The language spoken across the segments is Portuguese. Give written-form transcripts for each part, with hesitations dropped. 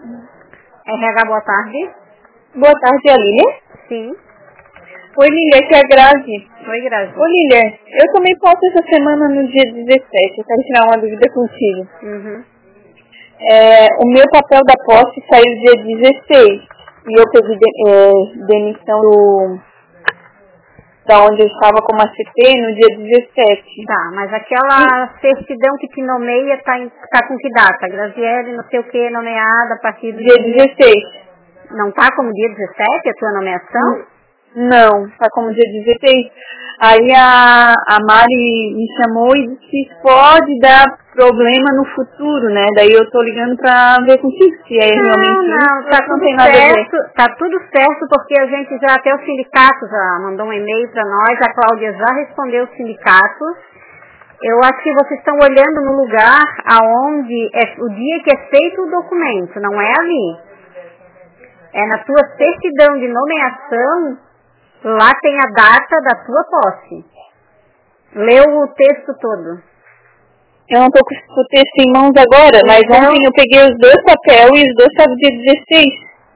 RH, boa tarde. Boa tarde, Lília. Sim. Oi, Lília, aqui é a Grazi. Oi, Grazi. Oi, Lília, eu tomei posse essa semana no dia 17, eu quero tirar uma dúvida contigo. Uhum. O meu papel da posse saiu dia 16 e eu pedi demissão da onde eu estava como ACP no dia 17. Tá, mas aquela certidão que te nomeia tá com que data? Graziele, não sei o que, nomeada a partir do dia 16. Não tá como dia 17 a tua nomeação? Não, tá como dia 16. Aí a Mari me chamou e disse que isso pode dar problema no futuro, né? Daí eu tô ligando pra ver contigo se é realmente isso. Não, tá Não tudo tem nada a ver. certo, tá tudo certo porque a gente já, até o sindicato já mandou um e-mail pra nós, a Cláudia já respondeu o sindicato. Eu acho que vocês estão olhando no lugar aonde é o dia que é feito o documento, não é ali. É na tua certidão de nomeação, lá tem a data da tua posse. Leu o texto todo. Eu não tô com o texto em mãos agora, mas Então, ontem eu peguei os dois papéis e os dois estavam dia 16.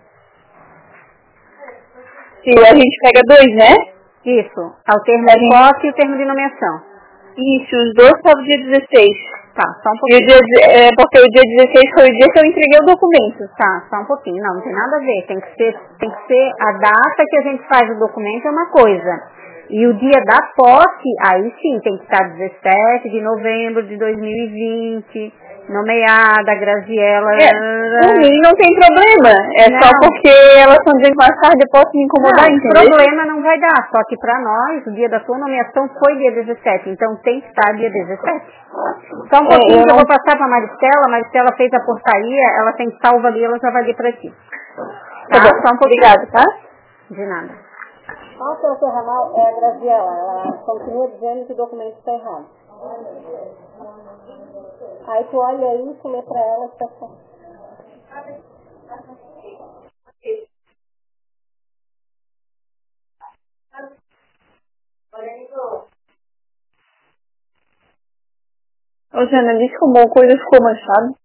Se a gente pega dois, né? isso, ao termo de posse e o termo de nomeação. Isso, os dois estavam dia 16. Tá, só um E pouquinho. porque o dia 16 foi o dia que eu entreguei o documento. Tá, só um pouquinho. Não tem nada a ver. Tem que ser a data que a gente faz o documento é uma coisa. E o dia da posse, aí sim, tem que estar 17 de novembro de 2020, nomeada, Graziela. Por mim não tem problema. Não. Só porque elas são dias mais tarde, eu posso me incomodar, Não, entendeu? problema não vai dar. Só que pra nós, o dia da sua nomeação foi dia 17. Então tem que estar dia 17. Só um pouquinho que eu vou passar pra Maristela. A Maristela fez a portaria, ela tem salva ali, ela já vai ler pra ti. Tá bom, Só um pouquinho. obrigada, tá? De nada. A senhora Ramal é a Graziela, ela continua dizendo que o documento está errado. Aí tu olha isso, lê pra ela e está certo. Ô, Jana, disse como a coisa ficou manchada.